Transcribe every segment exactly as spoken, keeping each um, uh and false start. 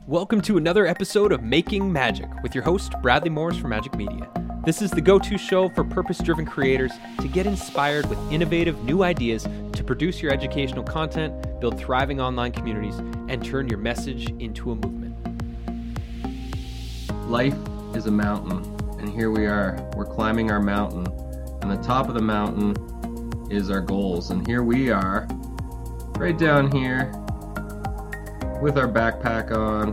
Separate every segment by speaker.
Speaker 1: Welcome to another episode of Making Magic with your host, Bradley Morris from Magic Media. This is the go-to show for purpose-driven creators to get inspired with innovative new ideas to produce your educational content, build thriving online communities, and turn your message into a movement.
Speaker 2: Life is a mountain, and here we are. We're climbing our mountain. On the top of the mountain is our goals, and here we are, right down here, with our backpack on,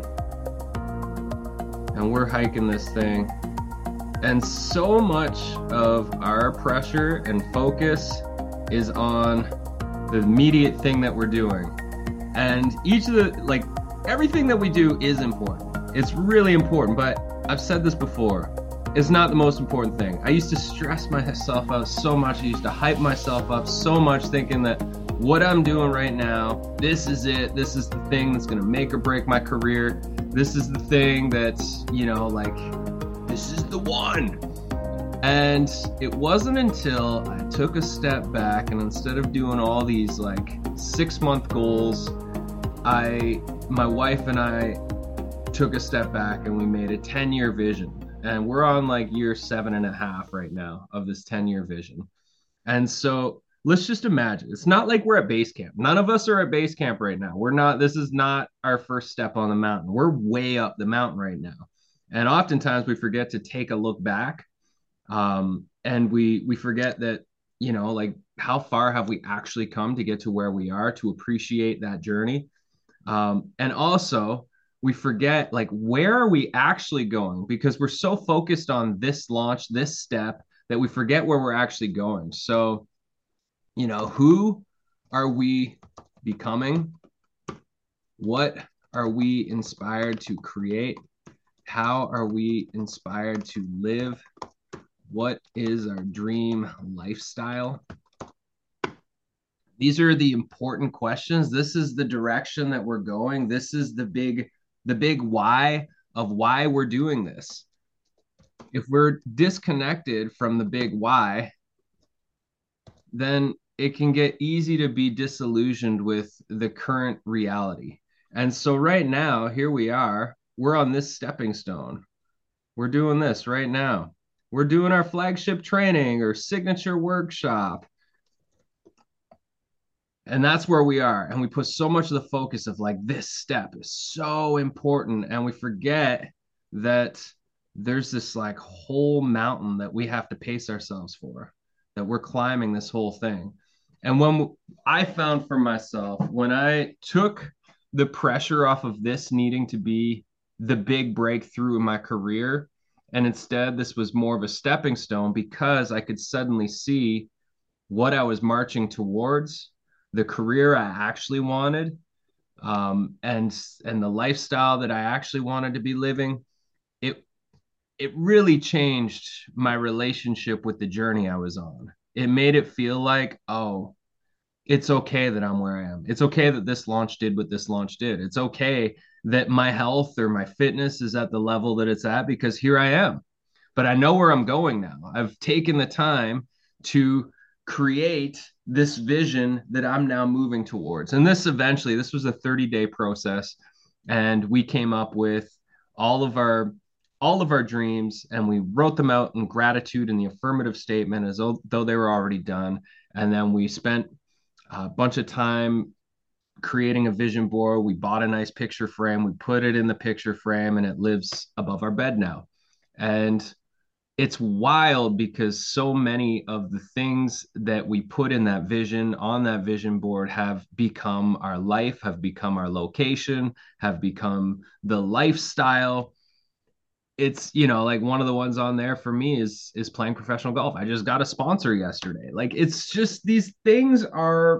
Speaker 2: and we're hiking this thing. And so much of our pressure and focus is on the immediate thing that we're doing. And each of the, like, everything that we do is important. It's really important, but I've said this before, it's not the most important thing. I used to stress myself out so much. I used to hype myself up so much, thinking that what I'm doing right now, this is it. This is the thing that's going to make or break my career. This is the thing that's, you know, like, this is the one. And it wasn't until I took a step back, and instead of doing all these like six month goals, I, my wife and I took a step back and we made a ten year vision. And we're on like year seven and a half right now of this ten year vision. And so let's just imagine, it's not like we're at base camp. None of us are at base camp right now. We're not, this is not our first step on the mountain. We're way up the mountain right now. And oftentimes we forget to take a look back. Um, and we, we forget that, you know, like, how far have we actually come to get to where we are, to appreciate that journey. Um, and also we forget, like, where are we actually going? Because we're so focused on this launch, this step, that we forget where we're actually going. So, you know, who are we becoming? What are we inspired to create? How are we inspired to live? What is our dream lifestyle? These are the important questions. This is the direction that we're going. This is the big, the big why of why we're doing this. If we're disconnected from the big why, then it can get easy to be disillusioned with the current reality. And so right now, here we are, we're on this stepping stone. We're doing this right now. We're doing our flagship training or signature workshop. And that's where we are. And we put so much of the focus of like, this step is so important. And we forget that there's this like whole mountain that we have to pace ourselves for, that we're climbing this whole thing. And when I found for myself, when I took the pressure off of this needing to be the big breakthrough in my career, and instead this was more of a stepping stone, because I could suddenly see what I was marching towards, the career I actually wanted, um, and, and the lifestyle that I actually wanted to be living, it, it really changed my relationship with the journey I was on. It made it feel like, oh, it's okay that I'm where I am. It's okay that this launch did what this launch did. It's okay that my health or my fitness is at the level that it's at, because here I am. But I know where I'm going now. I've taken the time to create this vision that I'm now moving towards. And this eventually, this was a thirty day process. And we came up with all of our all of our dreams, and we wrote them out in gratitude in the affirmative statement as though, though they were already done. And then we spent a bunch of time creating a vision board. We bought a nice picture frame. We put it in the picture frame, and it lives above our bed now. And it's wild, because so many of the things that we put in that vision, on that vision board, have become our life, have become our location, have become the lifestyle. It's, you know, like one of the ones on there for me is, is playing professional golf. I just got a sponsor yesterday. Like, it's just, these things are,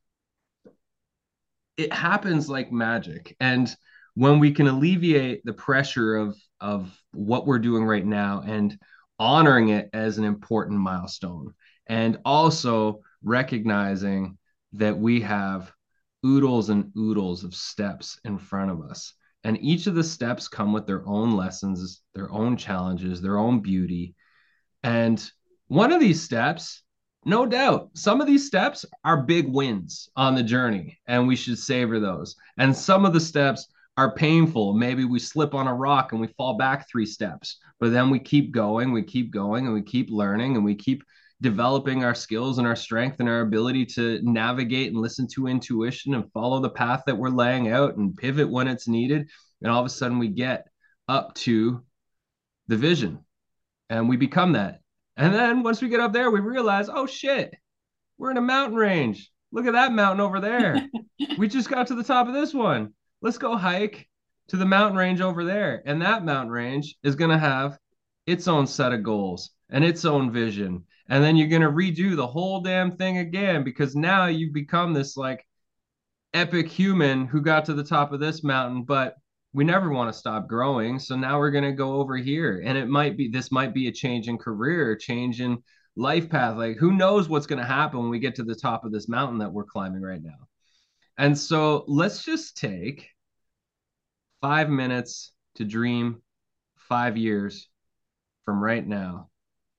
Speaker 2: it happens like magic. And when we can alleviate the pressure of, of what we're doing right now and honoring it as an important milestone, and also recognizing that we have oodles and oodles of steps in front of us. And each of the steps come with their own lessons, their own challenges, their own beauty. And one of these steps, no doubt, some of these steps are big wins on the journey, and we should savor those. And some of the steps are painful. Maybe we slip on a rock and we fall back three steps, but then we keep going, we keep going, and we keep learning, and we keep developing our skills and our strength and our ability to navigate and listen to intuition and follow the path that we're laying out and pivot when it's needed. And all of a sudden we get up to the vision and we become that. And then once we get up there, we realize, oh shit, we're in a mountain range. Look at that mountain over there. We just got to the top of this one. Let's go hike to the mountain range over there. And that mountain range is going to have its own set of goals and its own vision. And then you're going to redo the whole damn thing again, because now you've become this like epic human who got to the top of this mountain, but we never want to stop growing. So now we're going to go over here. And it might be, this might be a change in career, change in life path. Like who knows what's going to happen when we get to the top of this mountain that we're climbing right now. And so let's just take five minutes to dream five years from right now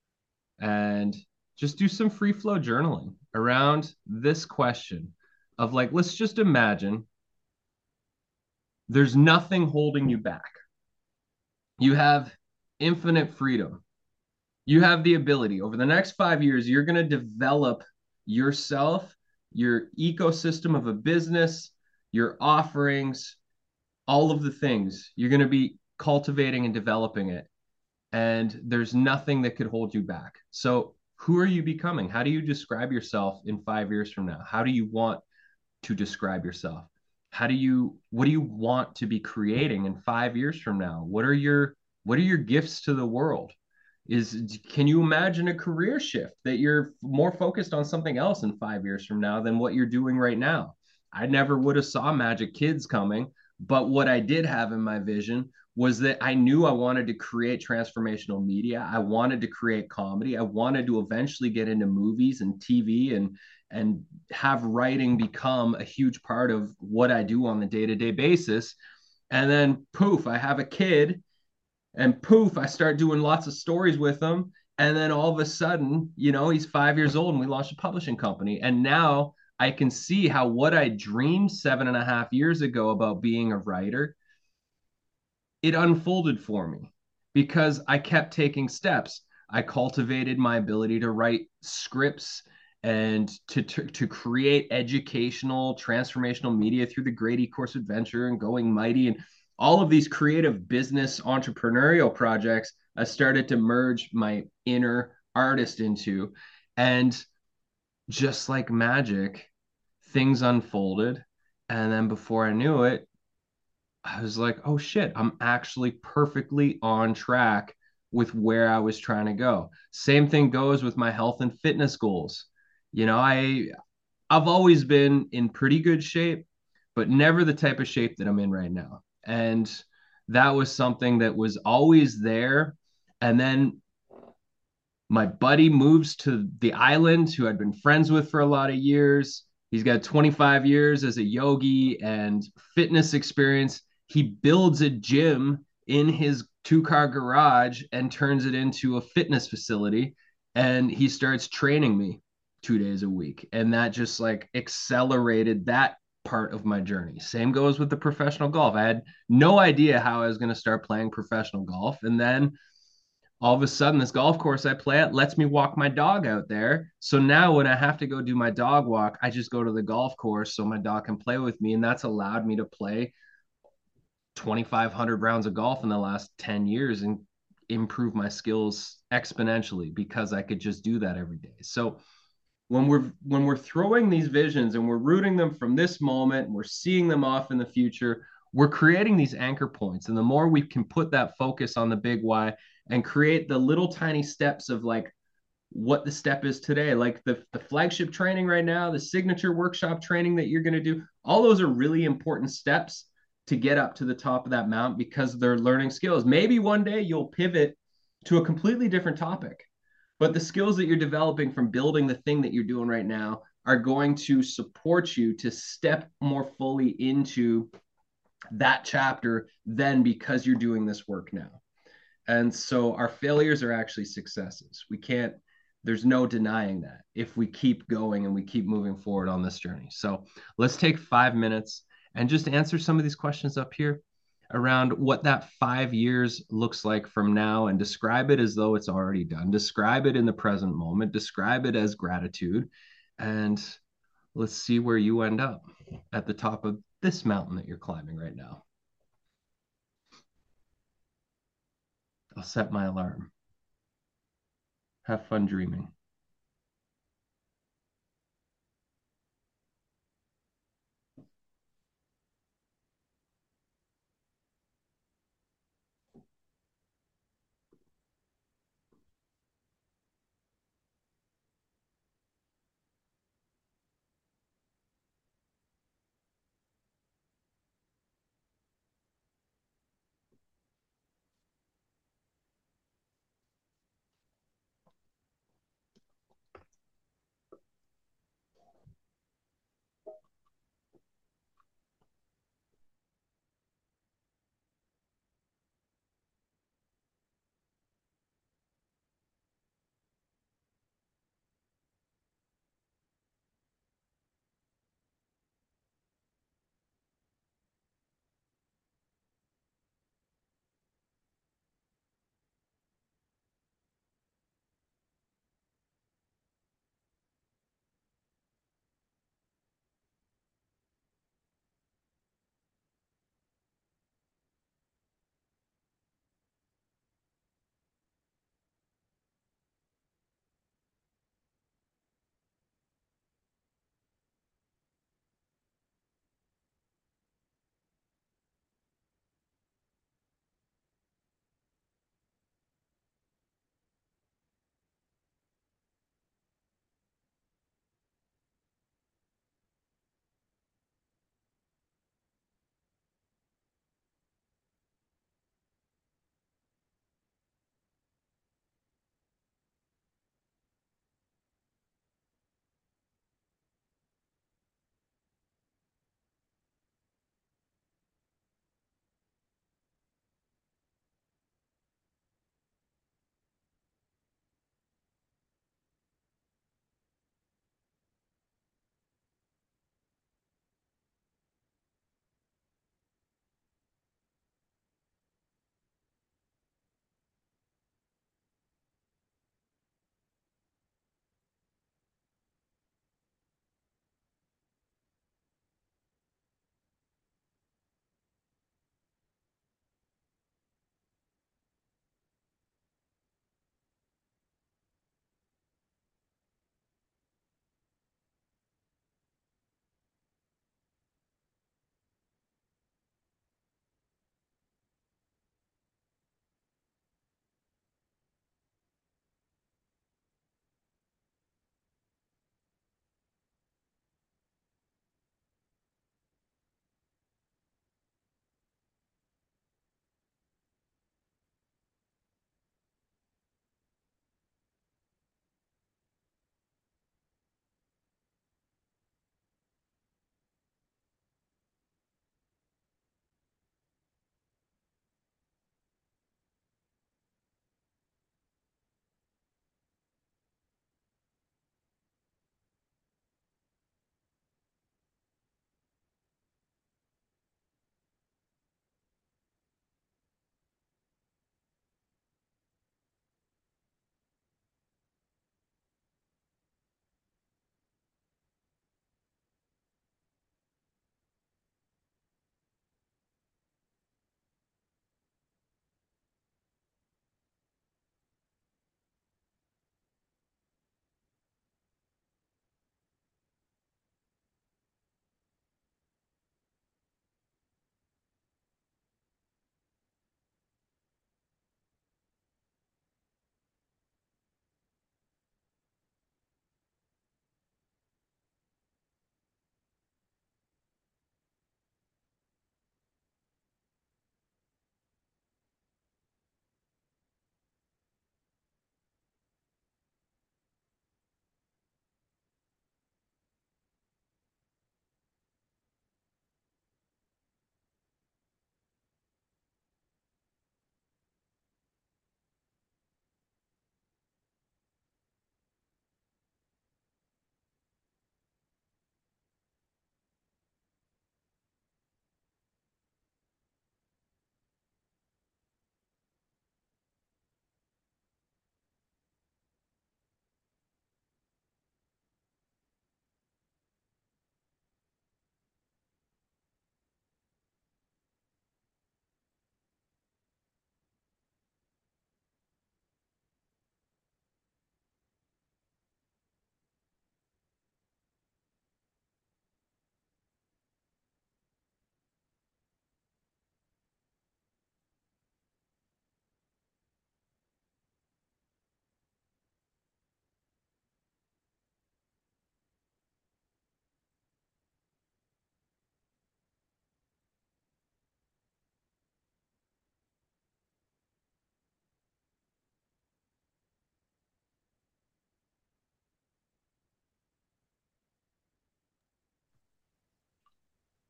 Speaker 2: and just do some free flow journaling around this question of like, let's just imagine there's nothing holding you back. You have infinite freedom. You have the ability over the next five years, you're going to develop yourself, your ecosystem of a business, your offerings, all of the things. You're going to be cultivating and developing it. And there's nothing that could hold you back. So who are you becoming? How do you describe yourself in five years from now? How do you want to describe yourself? How do you, what do you want to be creating in five years from now? What are your, what are your gifts to the world? Is, can you imagine a career shift that you're more focused on something else in five years from now than what you're doing right now? I never would have saw Magic Kids coming, but what I did have in my vision was that I knew I wanted to create transformational media. I wanted to create comedy. I wanted to eventually get into movies and T V and and have writing become a huge part of what I do on the day-to-day basis. And then poof, I have a kid, and poof, I start doing lots of stories with him. And then all of a sudden, you know, he's five years old and we launched a publishing company. And now I can see how what I dreamed seven and a half years ago about being a writer, it unfolded for me because I kept taking steps. I cultivated my ability to write scripts and to, to, to create educational, transformational media through the Great E-Course Adventure and Going Mighty and all of these creative business entrepreneurial projects. I started to merge my inner artist into, and just like magic, things unfolded. And then before I knew it, I was like, oh shit, I'm actually perfectly on track with where I was trying to go. Same thing goes with my health and fitness goals. You know, I I've always been in pretty good shape, but never the type of shape that I'm in right now. And that was something that was always there. And then my buddy moves to the island, who I'd been friends with for a lot of years. He's got twenty-five years as a yogi and fitness experience. He builds a gym in his two-car garage and turns it into a fitness facility. And he starts training me two days a week. And that just like accelerated that part of my journey. Same goes with the professional golf. I had no idea how I was going to start playing professional golf. And then all of a sudden, this golf course I play at lets me walk my dog out there. So now when I have to go do my dog walk, I just go to the golf course so my dog can play with me. And that's allowed me to play twenty-five hundred rounds of golf in the last ten years and improve my skills exponentially because I could just do that every day. So when we're when we're throwing these visions and we're rooting them from this moment, and we're seeing them off in the future, we're creating these anchor points. And the more we can put that focus on the big why and create the little tiny steps of like what the step is today, like the, the flagship training right now, the signature workshop training that you're going to do, all those are really important steps to get up to the top of that mountain because they're learning skills. Maybe one day you'll pivot to a completely different topic, but the skills that you're developing from building the thing that you're doing right now are going to support you to step more fully into that chapter then because you're doing this work now. And so our failures are actually successes. We can't, there's no denying that if we keep going and we keep moving forward on this journey. So let's take five minutes and just answer some of these questions up here. around what that five years looks like from now and describe it as though it's already done. Describe it in the present moment, describe it as gratitude, and let's see where you end up at the top of this mountain that you're climbing right now. I'll set my alarm. Have fun dreaming.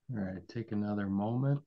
Speaker 2: All right, take another moment.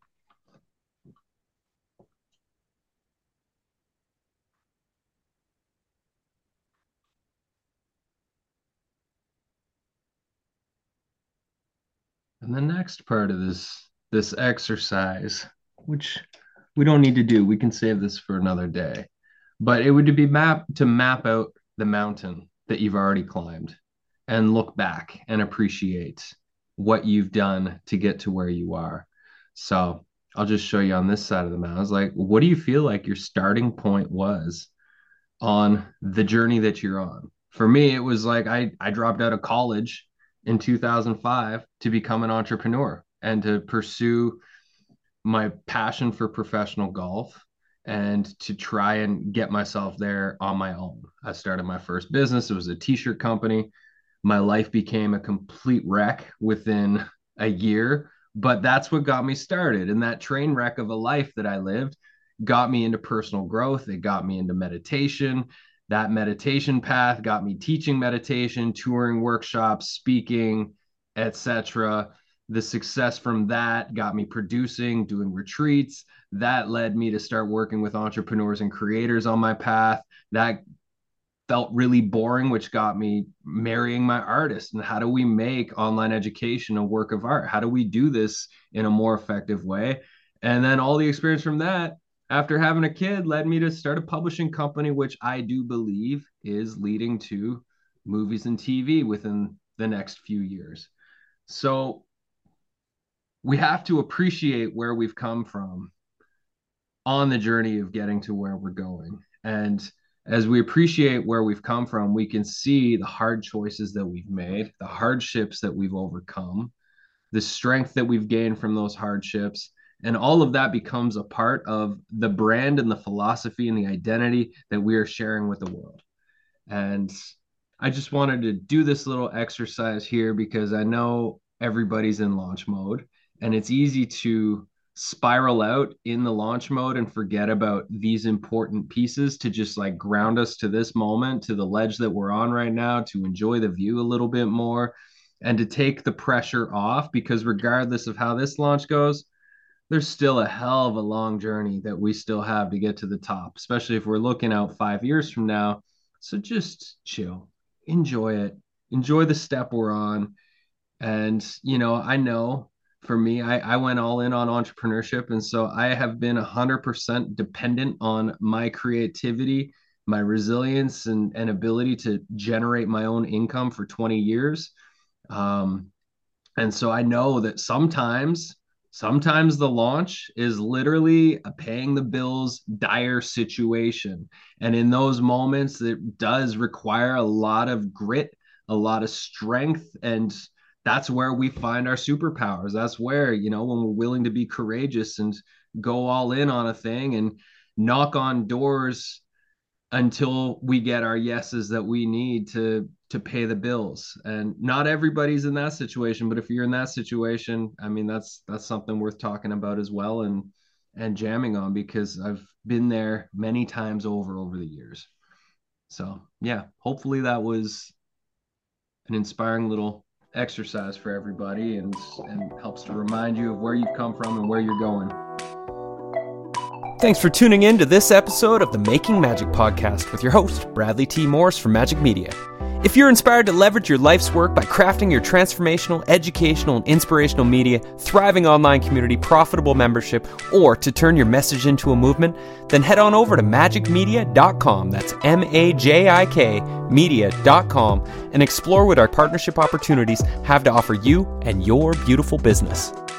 Speaker 2: And the next part of this this exercise, which we don't need to do, we can save this for another day. But it would be map to map out the mountain that you've already climbed and look back and appreciate what you've done to get to where you are. So I'll just show you on this side of the mountain. I was like, what do you feel like your starting point was on the journey that you're on? For me, it was like I, I dropped out of college in two thousand five to become an entrepreneur and to pursue my passion for professional golf and to try and get myself there on my own. I started my first business. It was a t-shirt company. My life became a complete wreck within a year, but that's what got me started. And that train wreck of a life that I lived got me into personal growth. It got me into meditation. That meditation path got me teaching meditation, touring workshops, speaking, et cetera. The success from that got me producing, doing retreats. That led me to start working with entrepreneurs and creators on my path. That felt really boring, which got me marrying my artist. And how do we make online education a work of art? How do we do this in a more effective way? And then all the experience from that, after having a kid, led me to start a publishing company, which I do believe is leading to movies and T V within the next few years. So we have to appreciate where we've come from on the journey of getting to where we're going. And as we appreciate where we've come from, we can see the hard choices that we've made, the hardships that we've overcome, the strength that we've gained from those hardships. And all of that becomes a part of the brand and the philosophy and the identity that we are sharing with the world. And I just wanted to do this little exercise here because I know everybody's in launch mode and it's easy to spiral out in the launch mode and forget about these important pieces to just like ground us to this moment, to the ledge that we're on right now, to enjoy the view a little bit more and to take the pressure off, because regardless of how this launch goes, there's still a hell of a long journey that we still have to get to the top, especially if we're looking out five years from now. So just chill, enjoy it, enjoy the step we're on. And, you know, I know for me, I, I went all in on entrepreneurship. And so I have been one hundred percent dependent on my creativity, my resilience, and, and ability to generate my own income for twenty years. Um, and so I know that sometimes Sometimes the launch is literally a paying the bills, dire situation. And in those moments, it does require a lot of grit, a lot of strength. And that's where we find our superpowers. That's where, you know, when we're willing to be courageous and go all in on a thing and knock on doors until we get our yeses that we need to to pay the bills. And not everybody's in that situation, but if you're in that situation, I mean, that's that's something worth talking about as well, and and jamming on, because I've been there many times over over the years. So yeah, hopefully that was an inspiring little exercise for everybody, and and helps to remind you of where you've come from and where you're going.
Speaker 1: Thanks for tuning in to this episode of the Making Magic podcast with your host, Bradley T. Morris from Magic Media. If you're inspired to leverage your life's work by crafting your transformational, educational, and inspirational media, thriving online community, profitable membership, or to turn your message into a movement, then head on over to magic media dot com, that's M A J I K media dot com, and explore what our partnership opportunities have to offer you and your beautiful business.